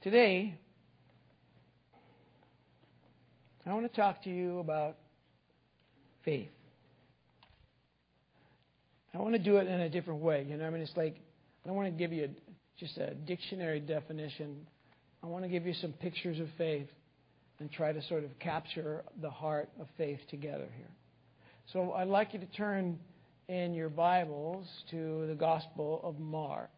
Today, I want to talk to you about faith. I want to do it in a different way. It's like, I don't want to give you just a dictionary definition. I want to give you some pictures of faith and try to sort of capture the heart of faith together here. So I'd like you to turn in your Bibles to the Gospel of Mark.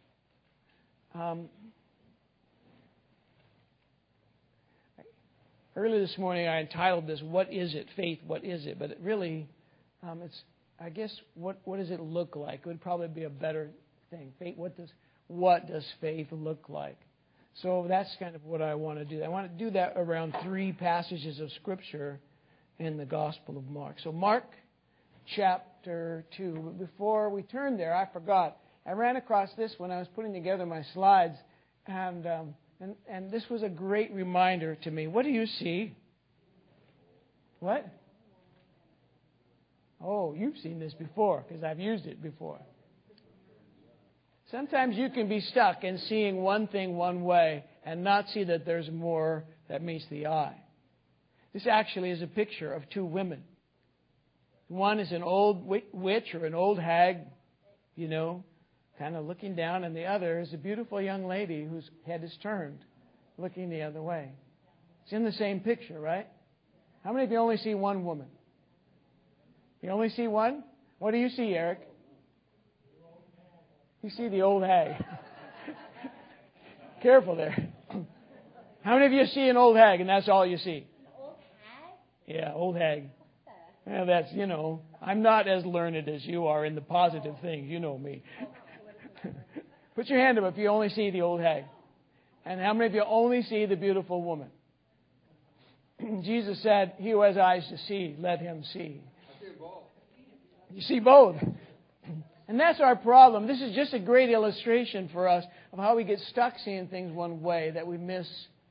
Earlier this morning I entitled this, "What is it? Faith, what is it?" But it really, it's, I guess, what does it look like? It would probably be a better thing. Faith, what does faith look like? So that's kind of what I want to do. I want to do that around 3 passages of Scripture in the Gospel of Mark. So Mark chapter 2. Before we turn there, I forgot. I ran across this when I was putting together my slides, and this was a great reminder to me. What do you see? What? Oh, you've seen this before because I've used it before. Sometimes you can be stuck in seeing one thing one way and not see that there's more that meets the eye. This actually is a picture of 2 women. One is an old witch or an old hag, kind of looking down, and the other is a beautiful young lady whose head is turned, looking the other way. It's in the same picture, right? How many of you only see one woman? You only see one? What do you see, Eric? You see the old hag. Careful there. How many of you see an old hag and that's all you see? Old hag? Yeah, old hag. Well, that's, I'm not as learned as you are in the positive things. You know me. Put your hand up if you only see the old hag. And how many of you only see the beautiful woman? Jesus said, "He who has eyes to see, let him see." I see both. You see both. And that's our problem. This is just a great illustration for us of how we get stuck seeing things one way, that we miss.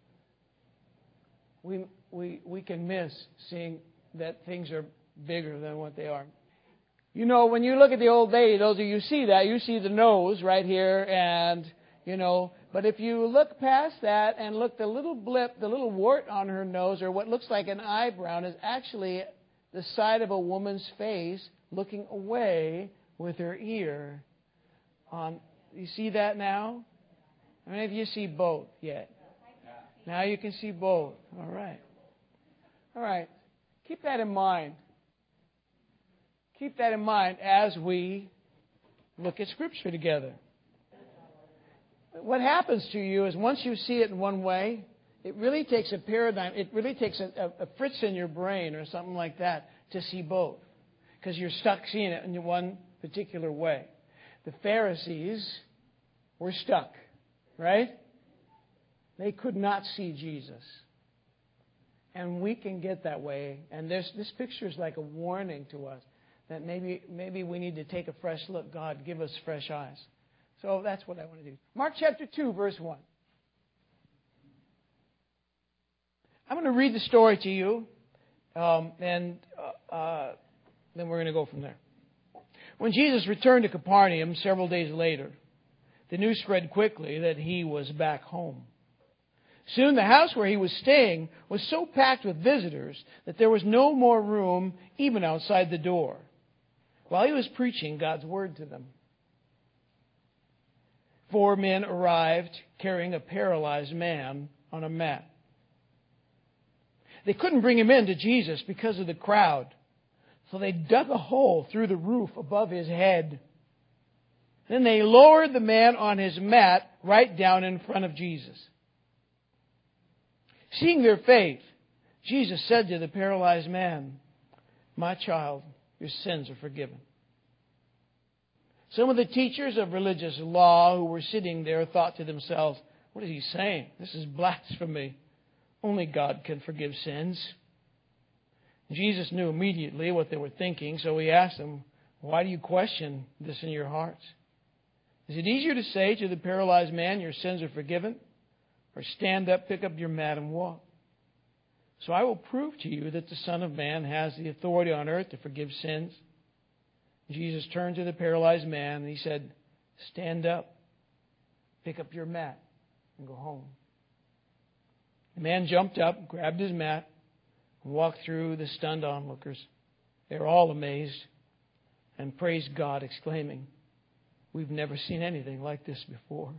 We can miss seeing that things are bigger than what they are. When you look at the old lady, those of you see that, you see the nose right here, and but if you look past that and look, the little blip, the little wart on her nose, or what looks like an eyebrow, is actually the side of a woman's face looking away with her ear on. You see that now? How many of you see both yet? Now you can see both. All right. All right. Keep that in mind. Keep that in mind as we look at Scripture together. What happens to you is once you see it in one way, it really takes a paradigm, it really takes a fritz in your brain or something like that to see both. Because you're stuck seeing it in one particular way. The Pharisees were stuck, right? They could not see Jesus. And we can get that way. And this picture is like a warning to us that maybe we need to take a fresh look. God, give us fresh eyes. So that's what I want to do. Mark chapter 2, verse 1. I'm going to read the story to you, and then we're going to go from there. When Jesus returned to Capernaum several days later, the news spread quickly that he was back home. Soon the house where he was staying was so packed with visitors that there was no more room even outside the door, while he was preaching God's word to them. 4 men arrived carrying a paralyzed man on a mat. They couldn't bring him in to Jesus because of the crowd, so they dug a hole through the roof above his head. Then they lowered the man on his mat right down in front of Jesus. Seeing their faith, Jesus said to the paralyzed man, "My child, your sins are forgiven." Some of the teachers of religious law who were sitting there thought to themselves, "What is he saying? This is blasphemy. Only God can forgive sins." Jesus knew immediately what they were thinking, so he asked them, "Why do you question this in your hearts? Is it easier to say to the paralyzed man, 'Your sins are forgiven,' or 'Stand up, pick up your mat and walk'? So I will prove to you that the Son of Man has the authority on earth to forgive sins." Jesus turned to the paralyzed man and he said, "Stand up, pick up your mat, and go home." The man jumped up, grabbed his mat, and walked through the stunned onlookers. They were all amazed and praised God, exclaiming, "We've never seen anything like this before."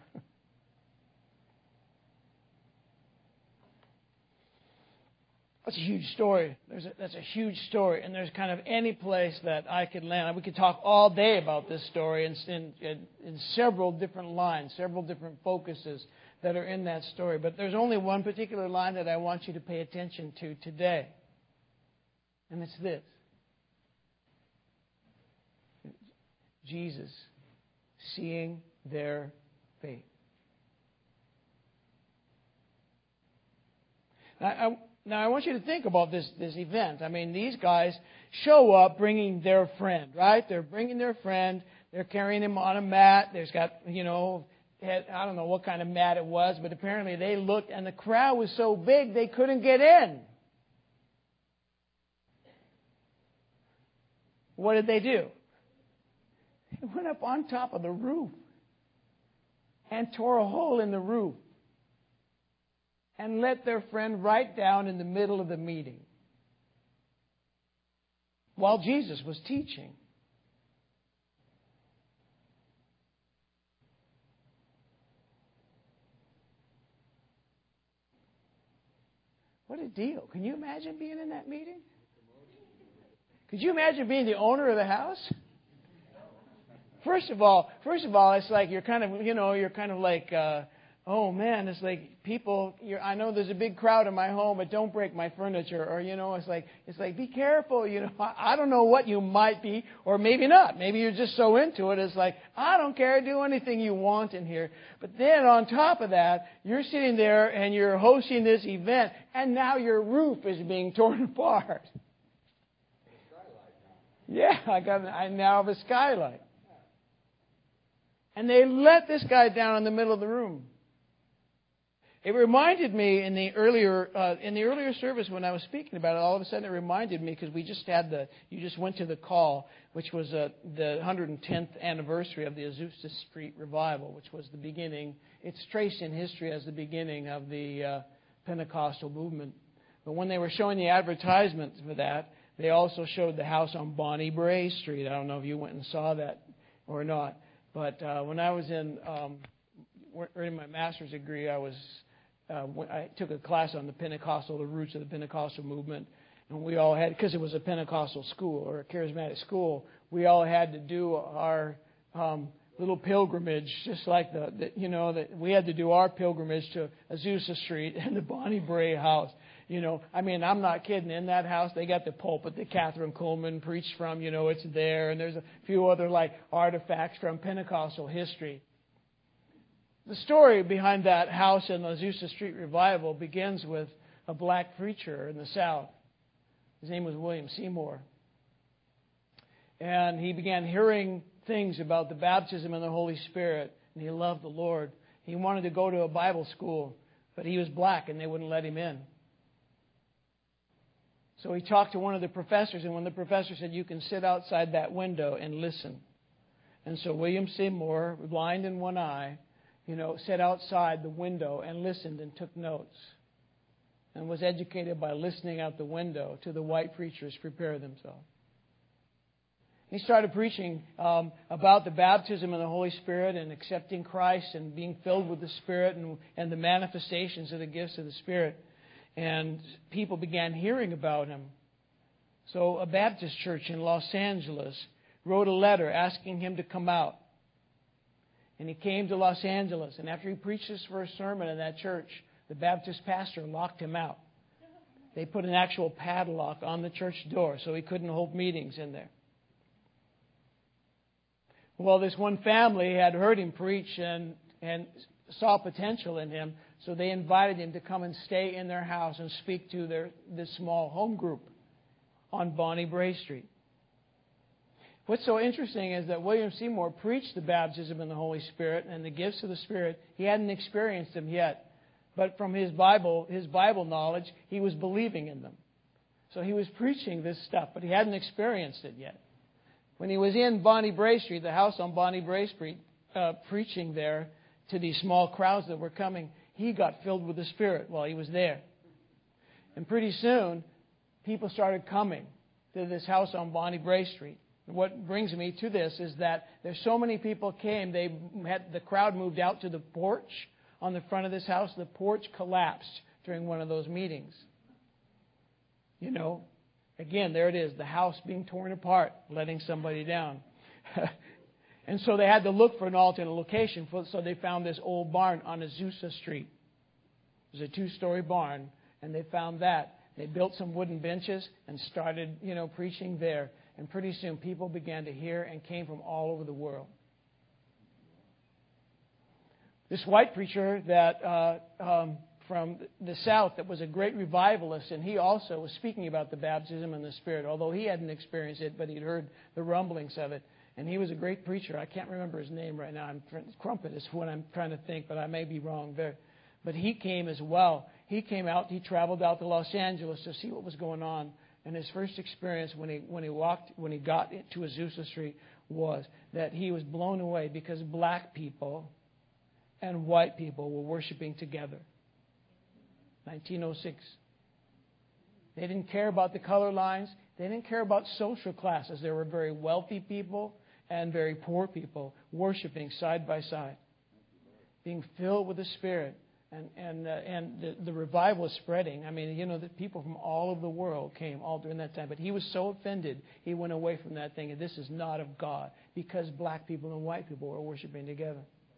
That's a huge story. That's a huge story. And there's kind of any place that I could land. We could talk all day about this story in several different lines, several different focuses that are in that story. But there's only one particular line that I want you to pay attention to today. And it's this. Jesus seeing their faith. Now, I want you to think about this event. I mean, these guys show up bringing their friend, right? They're bringing their friend. They're carrying him on a mat. There's got, I don't know what kind of mat it was, but apparently they looked, and the crowd was so big they couldn't get in. What did they do? They went up on top of the roof and tore a hole in the roof and let their friend right down in the middle of the meeting while Jesus was teaching. What a deal. Can you imagine being in that meeting? Could you imagine being the owner of the house? First of all, it's like you're kind of like, oh man, it's like people. I know there's a big crowd in my home, but don't break my furniture. Or it's like be careful. I don't know what you might be, or maybe not. Maybe you're just so into it. It's like I don't care. Do anything you want in here. But then on top of that, you're sitting there and you're hosting this event, and now your roof is being torn apart. Yeah, I now have a skylight. And they let this guy down in the middle of the room. It reminded me in the earlier service when I was speaking about it. All of a sudden, it reminded me because you just went to the call, which was the 110th anniversary of the Azusa Street revival, which was the beginning. It's traced in history as the beginning of the Pentecostal movement. But when they were showing the advertisements for that, they also showed the house on Bonnie Bray Street. I don't know if you went and saw that or not. But when I was in my master's degree, I took a class on the roots of the Pentecostal movement, and we all had, because it was a Pentecostal school or a charismatic school, we all had to do our little pilgrimage, just like we had to do our pilgrimage to Azusa Street and the Bonnie Bray house. I'm not kidding. In that house, they got the pulpit that Catherine Coleman preached from. It's there. And there's a few other artifacts from Pentecostal history. The story behind that house in the Azusa Street revival begins with a black preacher in the South. His name was William Seymour. And he began hearing things about the baptism in the Holy Spirit. And he loved the Lord. He wanted to go to a Bible school, but he was black and they wouldn't let him in. So he talked to one of the professors, and when the professor said, "You can sit outside that window and listen." And so William Seymour, blind in one eye, sat outside the window and listened and took notes and was educated by listening out the window to the white preachers prepare themselves. He started preaching about the baptism in the Holy Spirit and accepting Christ and being filled with the Spirit and the manifestations of the gifts of the Spirit. And people began hearing about him. So a Baptist church in Los Angeles wrote a letter asking him to come out. And he came to Los Angeles. And after he preached his first sermon in that church, the Baptist pastor locked him out. They put an actual padlock on the church door so he couldn't hold meetings in there. Well, this one family had heard him preach and saw potential in him, so they invited him to come and stay in their house and speak to this small home group on Bonnie Bray Street. What's so interesting is that William Seymour preached the baptism in the Holy Spirit and the gifts of the Spirit. He hadn't experienced them yet, but from his Bible knowledge, he was believing in them. So he was preaching this stuff, but he hadn't experienced it yet. When he was in Bonnie Bray Street, the house on Bonnie Bray Street, preaching there to these small crowds that were coming, he got filled with the Spirit while he was there. And pretty soon, people started coming to this house on Bonnie Bray Street. What brings me to this is that there's so many people came, the crowd moved out to the porch on the front of this house. The porch collapsed during one of those meetings. You know, again, there it is, the house being torn apart, letting somebody down. And so they had to look for an alternate location. So they found this old barn on Azusa Street. It was a 2-story barn, and they found that. They built some wooden benches and started, preaching there. And pretty soon people began to hear and came from all over the world. This white preacher that from the South that was a great revivalist, and he also was speaking about the baptism in the Spirit, although he hadn't experienced it, but he'd heard the rumblings of it. And he was a great preacher. I can't remember his name right now. Crumpet is what I'm trying to think, but I may be wrong there. But he came as well. He came out. He traveled out to Los Angeles to see what was going on. And his first experience when he got to Azusa Street was that he was blown away because black people and white people were worshiping together. 1906. They didn't care about the color lines. They didn't care about social classes. There were very wealthy people and very poor people worshiping side by side, being filled with the Spirit. And the revival was spreading. I mean, the people from all over the world came all during that time. But he was so offended, he went away from that thing. And this is not of God, because black people and white people were worshiping together.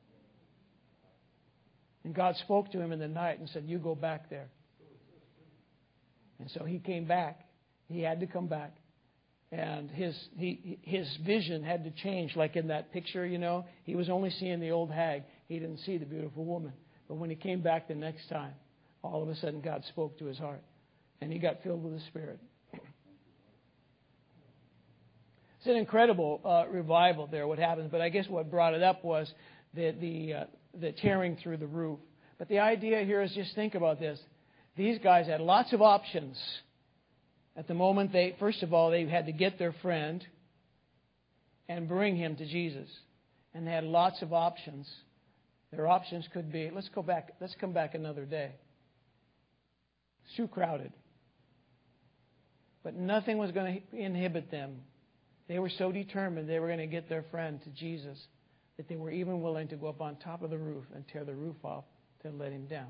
And God spoke to him in the night and said, "You go back there." And so he came back. He had to come back. And his vision had to change. Like in that picture, he was only seeing the old hag. He didn't see the beautiful woman. But when he came back the next time, all of a sudden God spoke to his heart. And he got filled with the Spirit. It's an incredible revival there, what happens. But I guess what brought it up was the tearing through the roof. But the idea here is, just think about this. These guys had lots of options. At the moment, first of all, they had to get their friend and bring him to Jesus. And they had lots of options. Their options could be, let's come back another day. It's too crowded. But nothing was going to inhibit them. They were so determined they were going to get their friend to Jesus that they were even willing to go up on top of the roof and tear the roof off to let him down.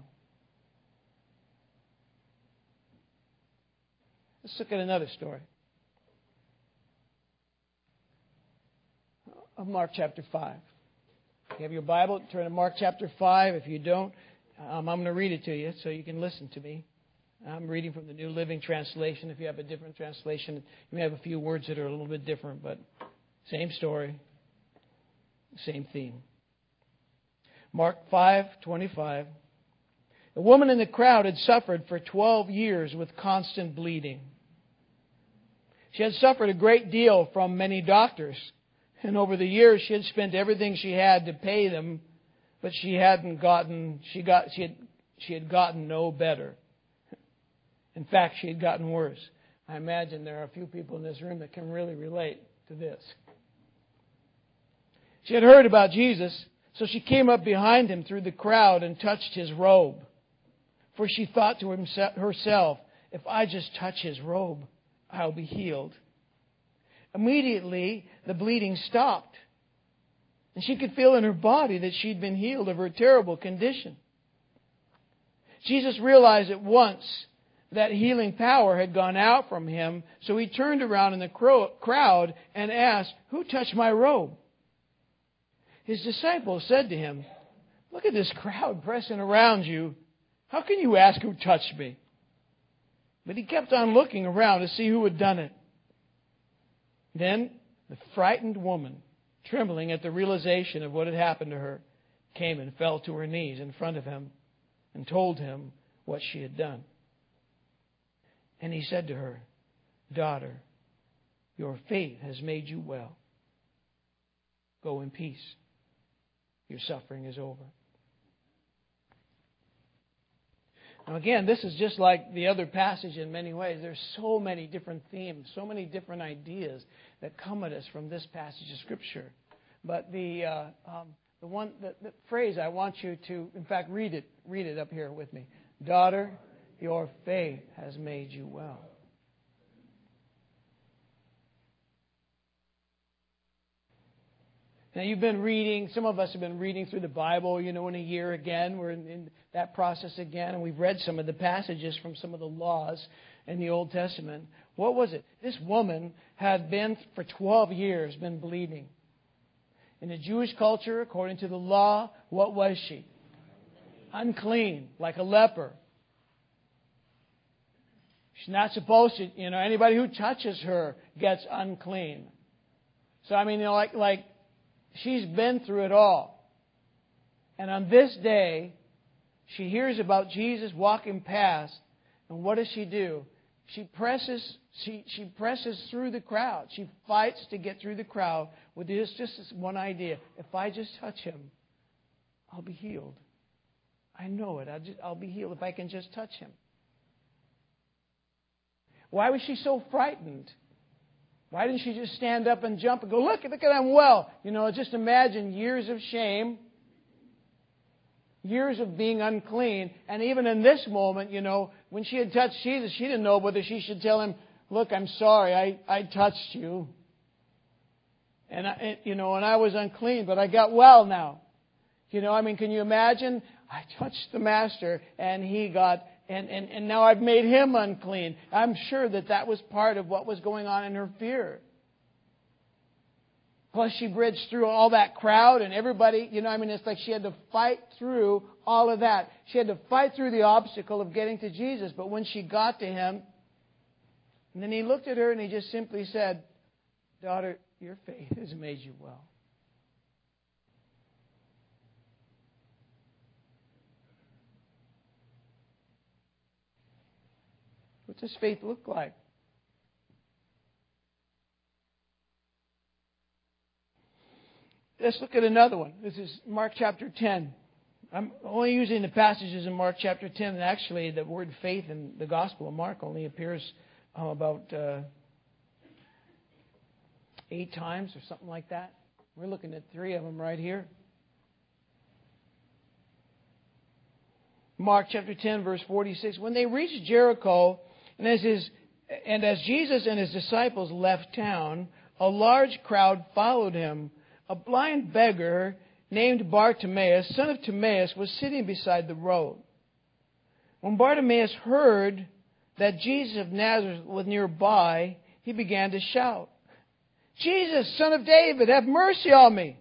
Let's look at another story. Of Mark chapter 5. If you have your Bible, turn to Mark chapter 5. If you don't, I'm going to read it to you so you can listen to me. I'm reading from the New Living Translation. If you have a different translation, you may have a few words that are a little bit different, but same story, same theme. Mark 5:25. A woman in the crowd had suffered for 12 years with constant bleeding. She had suffered a great deal from many doctors. And over the years, she had spent everything she had to pay them, but she had gotten no better. In fact, she had gotten worse. I imagine there are a few people in this room that can really relate to this. She had heard about Jesus, so she came up behind him through the crowd and touched his robe. For she thought to herself, if I just touch his robe, I'll be healed. Immediately, the bleeding stopped. And she could feel in her body that she'd been healed of her terrible condition. Jesus realized at once that healing power had gone out from him, so he turned around in the crowd and asked, "Who touched my robe?" His disciples said to him, "Look at this crowd pressing around you. How can you ask who touched me?" But he kept on looking around to see who had done it. Then the frightened woman, trembling at the realization of what had happened to her, came and fell to her knees in front of him and told him what she had done. And he said to her, "Daughter, your faith has made you well. Go in peace. Your suffering is over." Now again, this is just like the other passage in many ways. There's so many different themes, so many different ideas that come at us from this passage of Scripture. But the phrase I want you to, in fact, read it up here with me. Daughter, Your faith has made you well. Now, you've been reading, some of us have been reading through the Bible, in a year again. We're in that process again, and we've read some of the passages from some of the laws in the Old Testament. What was it? This woman had been, for 12 years, been bleeding. In the Jewish culture, according to the law, what was she? Unclean, like a leper. She's not supposed to, anybody who touches her gets unclean. So, like she's been through it all. And on this day, she hears about Jesus walking past. And what does she do? She presses through the crowd. She fights to get through the crowd with just this one idea. If I just touch him, I'll be healed. I know it. I'll be healed if I can just touch him. Why was she so frightened? Why didn't she just stand up and jump and go, look, I'm well. Just imagine years of shame, years of being unclean. And even in this moment, when she had touched Jesus, she didn't know whether she should tell him, look, I'm sorry, I touched you. And I was unclean, but I got well now. Can you imagine? I touched the Master and he got, and now I've made him unclean. I'm sure that was part of what was going on in her fear. Plus she bridged through all that crowd and everybody, it's like she had to fight through all of that. She had to fight through the obstacle of getting to Jesus. But when she got to him, and then he looked at her and he just simply said, daughter, your faith has made you well. What does faith look like? Let's look at another one. This is Mark chapter 10. I'm only using the passages in Mark chapter 10. And actually, the word faith in the Gospel of Mark only appears about 8 times or something like that. We're looking at 3 of them right here. Mark chapter 10, verse 46. When they reached Jericho, and as Jesus and his disciples left town, a large crowd followed him. A blind beggar named Bartimaeus, son of Timaeus, was sitting beside the road. When Bartimaeus heard that Jesus of Nazareth was nearby, he began to shout, Jesus, son of David, have mercy on me.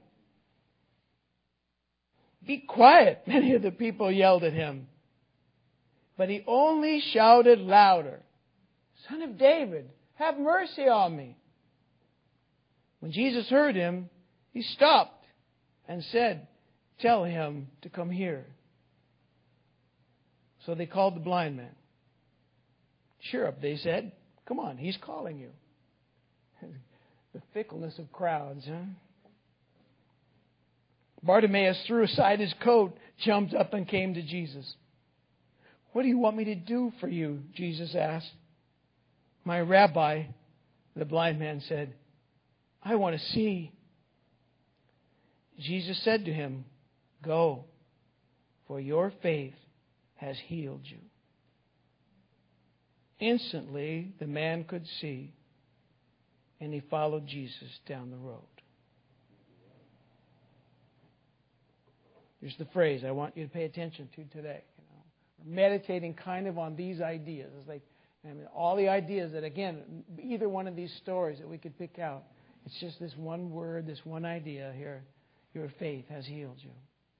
Be quiet, many of the people yelled at him. But he only shouted louder, Son of David, have mercy on me. When Jesus heard him, he stopped and said, tell him to come here. So they called the blind man. Cheer up, they said. Come on, he's calling you. The fickleness of crowds, huh? Bartimaeus threw aside his coat, jumped up and came to Jesus. What do you want me to do for you? Jesus asked. My rabbi, the blind man said, I want to see. Jesus said to him, go, for your faith has healed you. Instantly, the man could see, and he followed Jesus down the road. Here's the phrase I want you to pay attention to today. We're meditating kind of on these ideas. It's like all the ideas that, again, either one of these stories that we could pick out. It's just this one word, this one idea here. Your faith has healed you.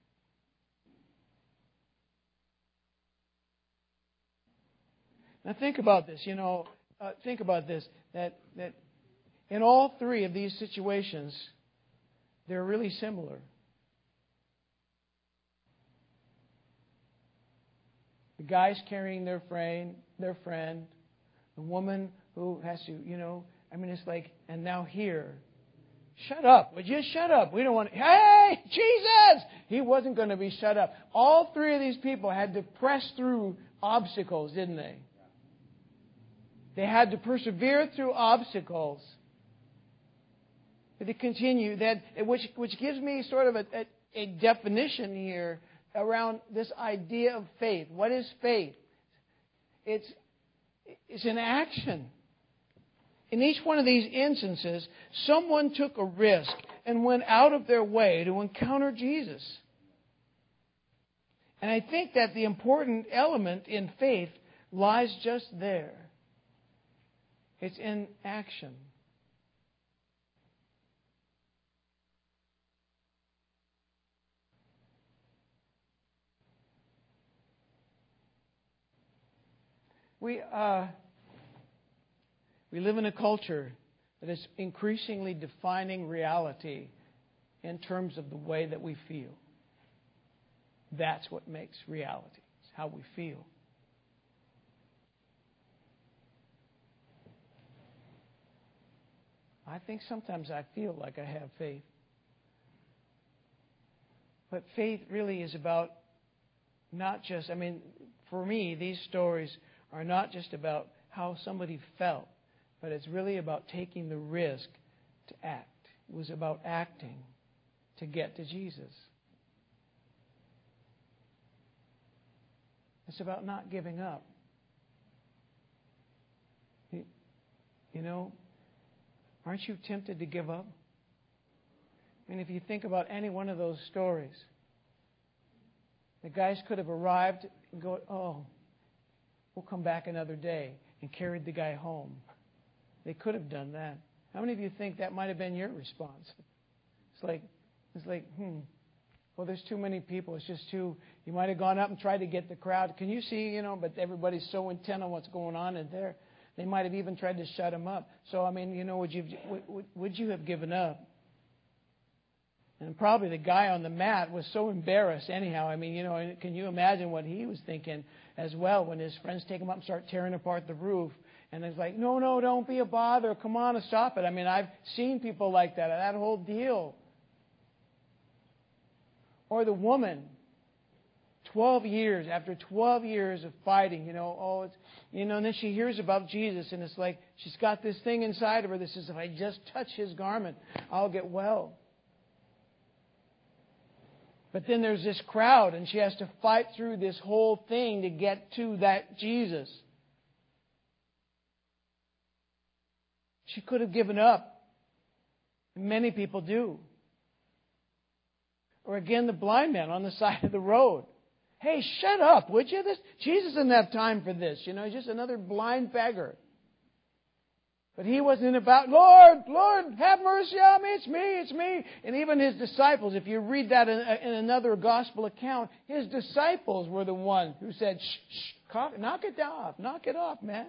Now think about this. Think about this. That in all 3 of these situations, they're really similar. The guy's carrying their friend. The woman who has to, it's like, and now here. Shut up. Would you shut up? We don't want to. Hey, Jesus! He wasn't going to be shut up. All 3 of these people had to press through obstacles, didn't they? They had to persevere through obstacles. But to continue, which gives me sort of a definition here around this idea of faith. What is faith? it's an action. In each one of these instances, someone took a risk and went out of their way to encounter Jesus. And I think that the important element in faith lies just there. It's in action. We live in a culture that is increasingly defining reality in terms of the way that we feel. That's what makes reality. It's how we feel. I think sometimes I feel like I have faith. But faith really is about not just, for me, these stories are not just about how somebody felt, but it's really about taking the risk to act. It was about acting to get to Jesus. It's about not giving up. Aren't you tempted to give up? If you think about any one of those stories, the guys could have arrived and go, we'll come back another day, and carried the guy home. They could have done that. How many of you think that might have been your response? It's like, well, there's too many people. It's just too. You might have gone up and tried to get the crowd. Can you see, but everybody's so intent on what's going on in there. They might have even tried to shut him up. So, would you have given up? And probably the guy on the mat was so embarrassed anyhow. Can you imagine what he was thinking as well when his friends take him up and start tearing apart the roof? And it's like, no, don't be a bother. Come on and stop it. I've seen people like that whole deal. Or the woman, 12 years, after 12 years of fighting, and then she hears about Jesus, and it's like she's got this thing inside of her that says, if I just touch His garment, I'll get well. But then there's this crowd, and she has to fight through this whole thing to get to that Jesus. She could have given up. Many people do. Or again, the blind man on the side of the road. Hey, shut up, would you? Jesus doesn't have time for this. He's just another blind beggar. But he wasn't about, Lord, have mercy on me, it's me. And even his disciples, if you read that in another gospel account, his disciples were the ones who said, shh, knock it off, man.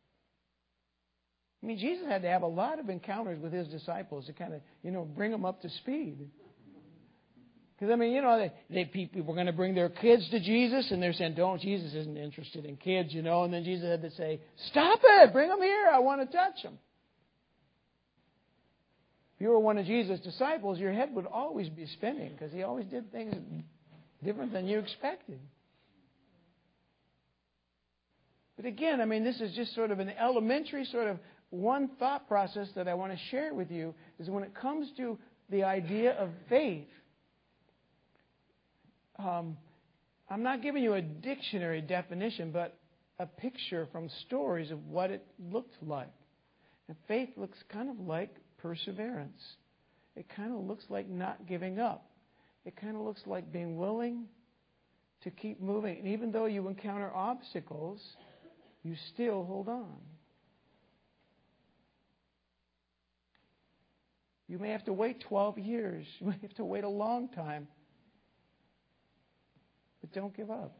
Jesus had to have a lot of encounters with his disciples to kind of, bring them up to speed. Because, people were going to bring their kids to Jesus, and they're saying, Jesus isn't interested in kids, And then Jesus had to say, stop it, bring them here, I want to touch them. If you were one of Jesus' disciples, your head would always be spinning, because he always did things different than you expected. But again, this is just sort of an elementary sort of one thought process that I want to share with you, is when it comes to the idea of faith, I'm not giving you a dictionary definition, but a picture from stories of what it looked like. And faith looks kind of like perseverance. It kind of looks like not giving up. It kind of looks like being willing to keep moving. And even though you encounter obstacles, you still hold on. You may have to wait 12 years. You may have to wait a long time. But don't give up.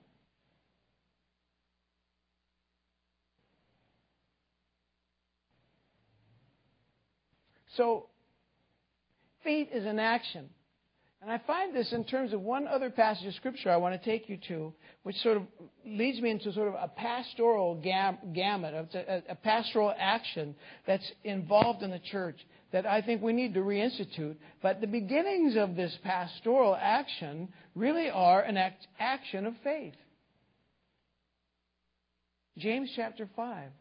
So, faith is an action. And I find this in terms of one other passage of Scripture I want to take you to, which sort of leads me into sort of a pastoral gamut, a pastoral action that's involved in the church that I think we need to reinstitute. But the beginnings of this pastoral action really are an action of faith. James chapter 5.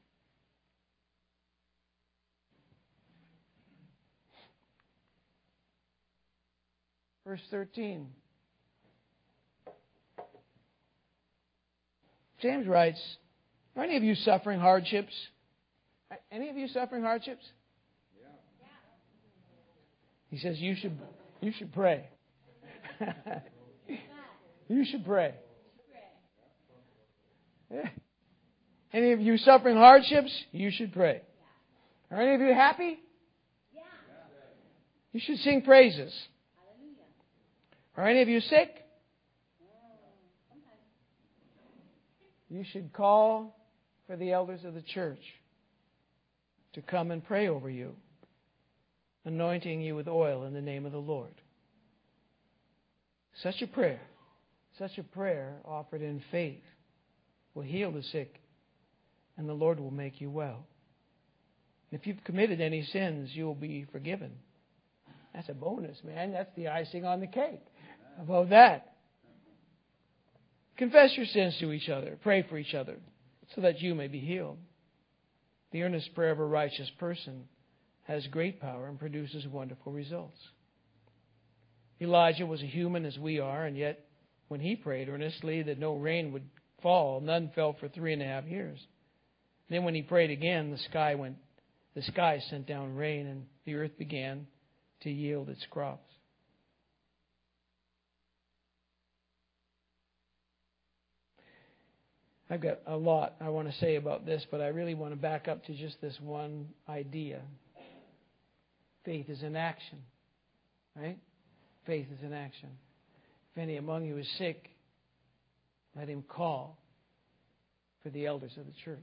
Verse 13. James writes, Are any of you suffering hardships? Any of you suffering hardships? He says you should pray. You should pray. Yeah. Any of you suffering hardships? You should pray. Are any of you happy? You should sing praises. Are any of you sick? You should call for the elders of the church to come and pray over you, anointing you with oil in the name of the Lord. Such a prayer offered in faith will heal the sick, and the Lord will make you well. If you've committed any sins, you will be forgiven. That's a bonus, man. That's the icing on the cake. How about that? Confess your sins to each other. Pray for each other so that you may be healed. The earnest prayer of a righteous person has great power and produces wonderful results. Elijah was a human as we are, and yet when he prayed earnestly that no rain would fall, none fell for 3.5 years. Then when he prayed again, the sky sent down rain, and the earth began to yield its crops. I've got a lot I want to say about this, but I really want to back up to just this one idea. Faith is in action, right? Faith is in action. If any among you is sick, let him call for the elders of the church.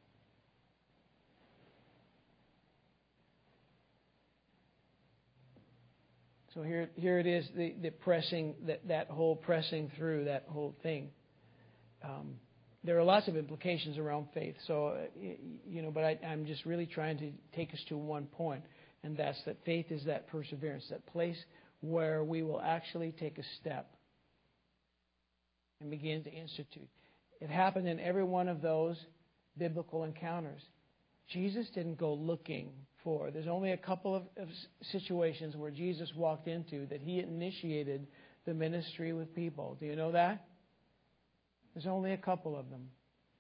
So here it is, the pressing, that whole pressing through that whole thing. There are lots of implications around faith. So, but I'm just really trying to take us to one point, and that's that faith is that perseverance, that place where we will actually take a step and begin to institute. It happened in every one of those biblical encounters. Jesus didn't go looking for. There's only a couple of situations where Jesus walked into that he initiated the ministry with people. Do you know that? There's only a couple of them.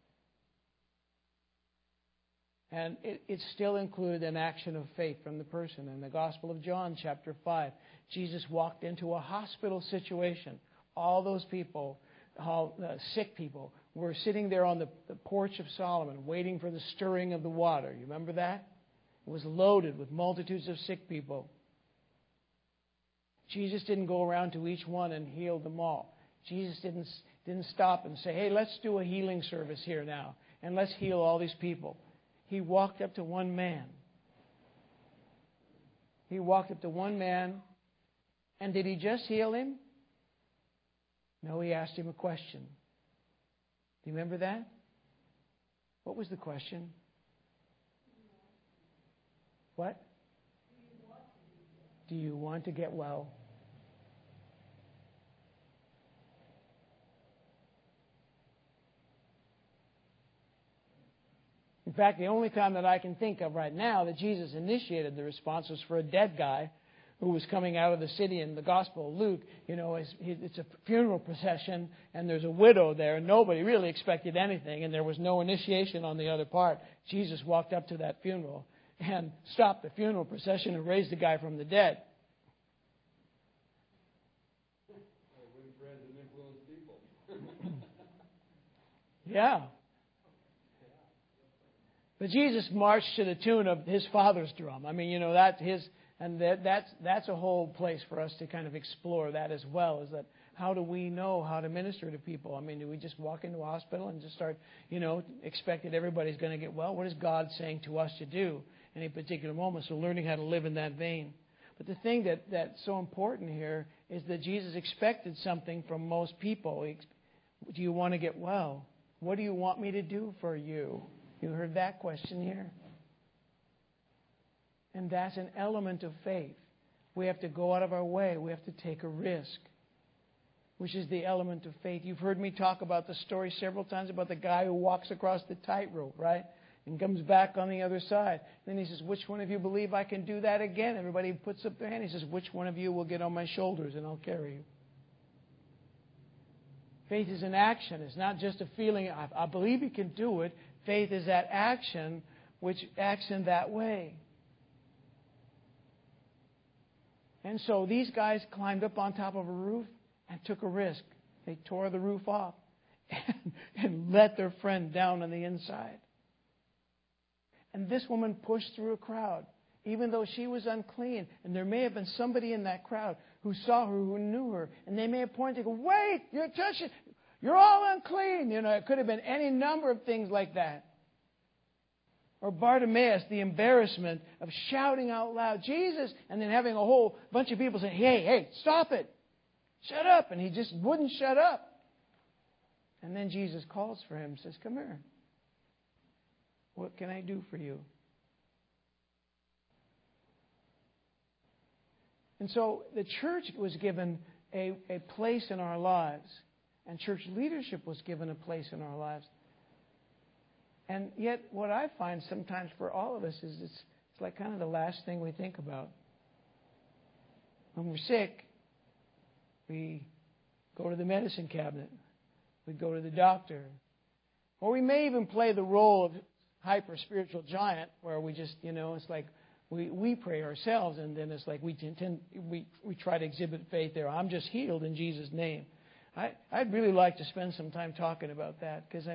And it still included an action of faith from the person. In the Gospel of John, chapter 5, Jesus walked into a hospital situation. All those people, all sick people, were sitting there on the porch of Solomon waiting for the stirring of the water. You remember that? It was loaded with multitudes of sick people. Jesus didn't go around to each one and heal them all. Jesus didn't stop and say, hey, let's do a healing service here now, and let's heal all these people. He walked up to one man. He walked up to one man, and did he just heal him? No, he asked him a question. Do you remember that? What was the question? What? Do you want to get well? In fact, the only time that I can think of right now that Jesus initiated the response was for a dead guy who was coming out of the city in the Gospel of Luke. It's a funeral procession, and there's a widow there, and nobody really expected anything, and there was no initiation on the other part. Jesus walked up to that funeral and stopped the funeral procession and raised the guy from the dead. Yeah. But Jesus marched to the tune of his Father's drum. I mean, that's his, and that's a whole place for us to kind of explore that as well. Is that how do we know how to minister to people? I mean, do we just walk into a hospital and just start, expect that everybody's going to get well? What is God saying to us to do in a particular moment? So learning how to live in that vein. But the thing that's so important here is that Jesus expected something from most people. Do you want to get well? What do you want me to do for you? You heard that question here. And that's an element of faith. We have to go out of our way. We have to take a risk, which is the element of faith. You've heard me talk about the story several times about the guy who walks across the tightrope, right? And comes back on the other side. Then he says, which one of you believe I can do that again? Everybody puts up their hand. He says, which one of you will get on my shoulders and I'll carry you? Faith is an action. It's not just a feeling, I believe He can do it. Faith is that action which acts in that way. And so these guys climbed up on top of a roof and took a risk. They tore the roof off and let their friend down on the inside. And this woman pushed through a crowd, even though she was unclean. And there may have been somebody in that crowd who saw her, who knew her. And they may have pointed, go, wait, you're touching, you're all unclean. You know, it could have been any number of things like that. Or Bartimaeus, the embarrassment of shouting out loud, Jesus, and then having a whole bunch of people say, hey, stop it. Shut up. And he just wouldn't shut up. And then Jesus calls for him and says, come here. What can I do for you? And so the church was given a place in our lives. And church leadership was given a place in our lives. And yet what I find sometimes for all of us is it's like kind of the last thing we think about. When we're sick, we go to the medicine cabinet. We go to the doctor. Or we may even play the role of hyper-spiritual giant where we just, it's like we pray ourselves and then it's like we try to exhibit faith there. I'm just healed in Jesus' name. I'd really like to spend some time talking about that because,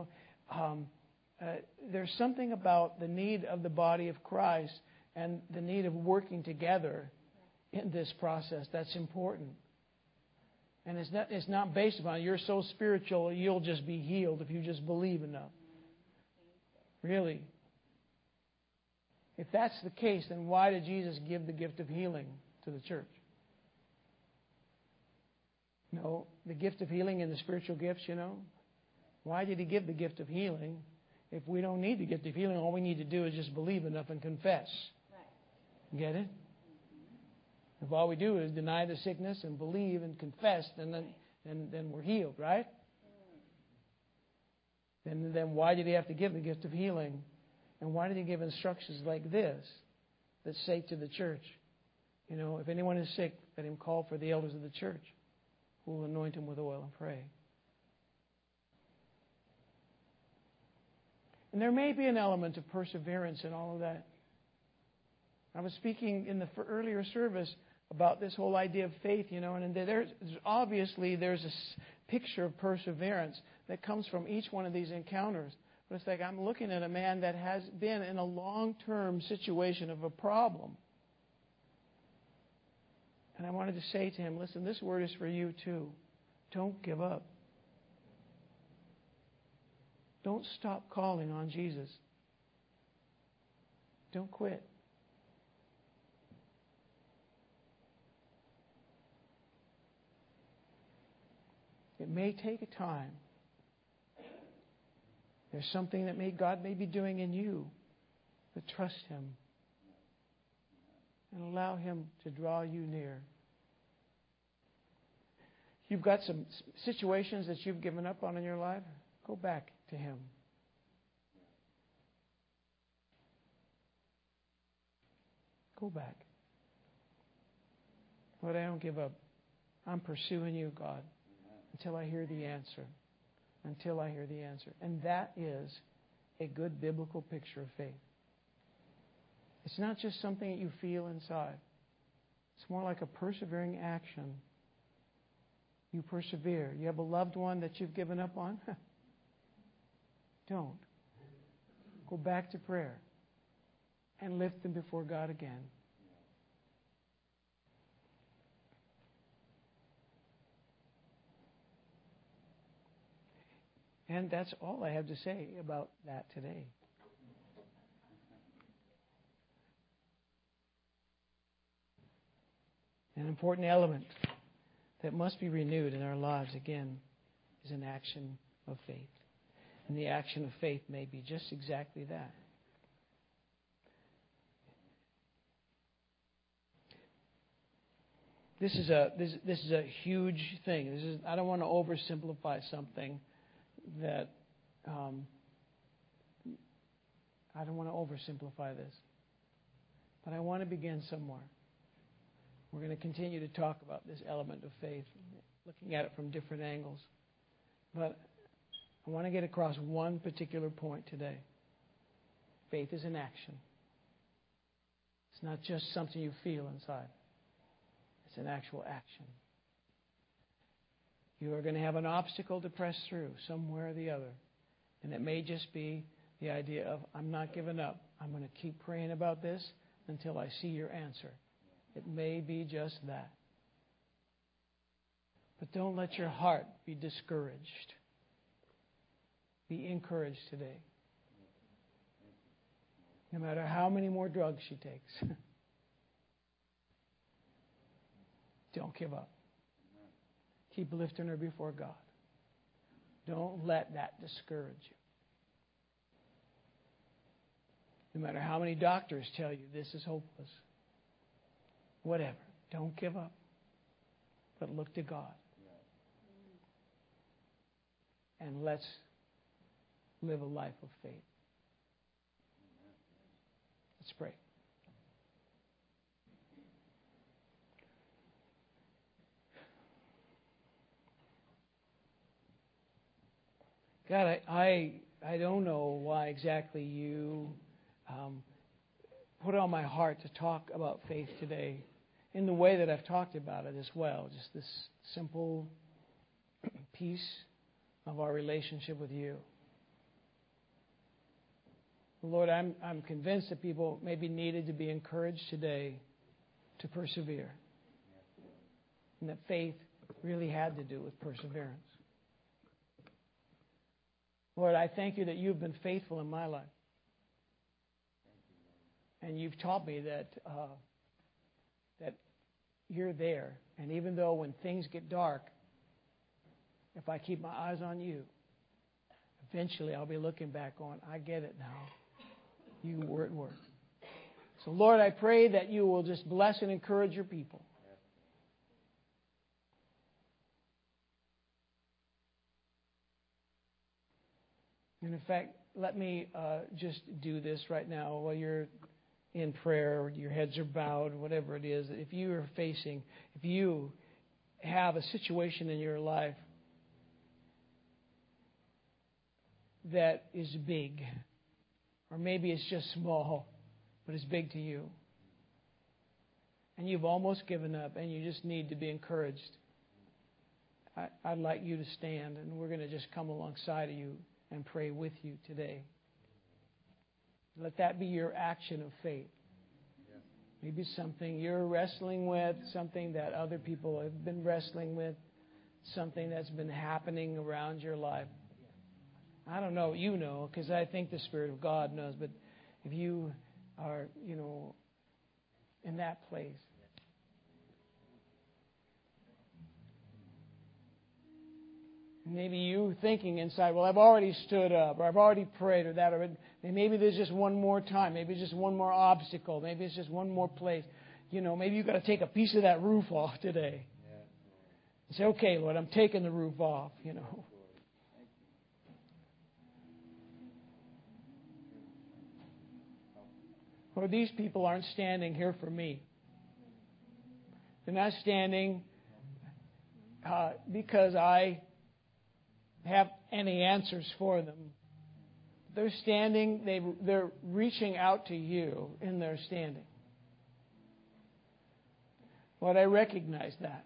there's something about the need of the body of Christ and the need of working together in this process that's important. And it's not based upon you're so spiritual you'll just be healed if you just believe enough. Really. If that's the case, then why did Jesus give the gift of healing to the church? No, the gift of healing and the spiritual gifts, Why did He give the gift of healing? If we don't need the gift of healing, all we need to do is just believe enough and confess. Right. Get it? If all we do is deny the sickness and believe and confess, then we're healed, right? Then why did He have to give the gift of healing? And why did He give instructions like this that say to the church, if anyone is sick, let him call for the elders of the church who will anoint him with oil and pray. And there may be an element of perseverance in all of that. I was speaking in the earlier service about this whole idea of faith, and there's a picture of perseverance that comes from each one of these encounters. But it's like I'm looking at a man that has been in a long-term situation of a problem. And I wanted to say to him, listen, this word is for you too. Don't give up. Don't stop calling on Jesus. Don't quit. It may take a time. There's something that God may be doing in you, but trust Him and allow Him to draw you near. You've got some situations that you've given up on in your life. Go back to Him. Go back. Lord, I don't give up. I'm pursuing you, God, until I hear the answer. Until I hear the answer. And that is a good biblical picture of faith. It's not just something that you feel inside. It's more like a persevering action. You persevere. You have a loved one that you've given up on? Don't. Go back to prayer and lift them before God again. And that's all I have to say about that today. An important element that must be renewed in our lives, again, is an action of faith. And the action of faith may be just exactly that. This is a huge thing. I don't want to oversimplify something that I don't want to oversimplify this. But I want to begin somewhere. We're going to continue to talk about this element of faith, looking at it from different angles. But I want to get across one particular point today. Faith is an action. It's not just something you feel inside. It's an actual action. You are going to have an obstacle to press through somewhere or the other. And it may just be the idea of, I'm not giving up. I'm going to keep praying about this until I see your answer. It may be just that. But don't let your heart be discouraged. Be encouraged today. No matter how many more drugs she takes. Don't give up. Keep lifting her before God. Don't let that discourage you. No matter how many doctors tell you this is hopeless. Whatever. Don't give up. But look to God. And let's live a life of faith. Let's pray. God, I don't know why exactly you put it on my heart to talk about faith today in the way that I've talked about it as well. Just this simple piece of our relationship with you. Lord, I'm convinced that people maybe needed to be encouraged today to persevere. And that faith really had to do with perseverance. Lord, I thank you that you've been faithful in my life. And you've taught me that you're there. And even though when things get dark, if I keep my eyes on you, eventually I'll be looking back on, I get it now. You were at work. So, Lord, I pray that you will just bless and encourage your people. And in fact, let me just do this right now while you're in prayer, or your heads are bowed, whatever it is. If you have a situation in your life that is big, or maybe it's just small, but it's big to you, and you've almost given up and you just need to be encouraged, I'd like you to stand, and we're going to just come alongside of you and pray with you today. Let that be your action of faith. Maybe something you're wrestling with, something that other people have been wrestling with, something that's been happening around your life. I don't know, you know, because I think the Spirit of God knows, but if you are, in that place, maybe you thinking inside, well, I've already stood up, or I've already prayed, or that, or maybe there's just one more time, maybe it's just one more obstacle, maybe it's just one more place. Maybe you've got to take a piece of that roof off today. And say, okay, Lord, I'm taking the roof off, Lord, these people aren't standing here for me. They're not standing because I have any answers for them. They're standing, they're reaching out to you in their standing. Lord, I recognize that.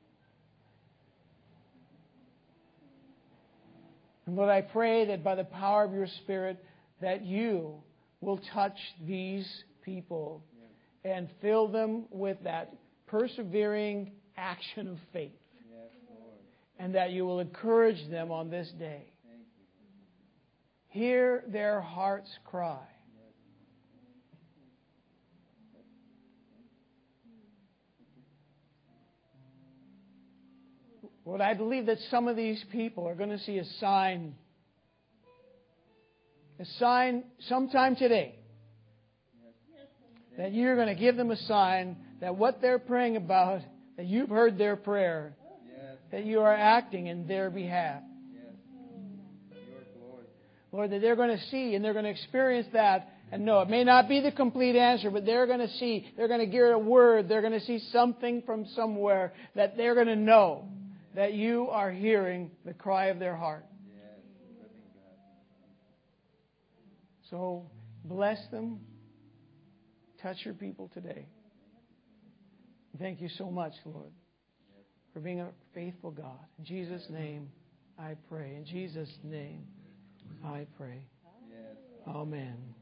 And Lord, I pray that by the power of your Spirit, that you will touch these people and fill them with that persevering action of faith. And that you will encourage them on this day. Hear their hearts cry. Lord, I believe that some of these people are going to see a sign sometime today. That you're going to give them a sign that what they're praying about, that you've heard their prayer, that you are acting in their behalf. Lord, that they're going to see and they're going to experience that and know it may not be the complete answer, but they're going to see, they're going to hear a word, they're going to see something from somewhere that they're going to know that you are hearing the cry of their heart. So bless them. Touch your people today. Thank you so much, Lord, for being a faithful God. In Jesus' name, I pray. In Jesus' name, I pray. Amen.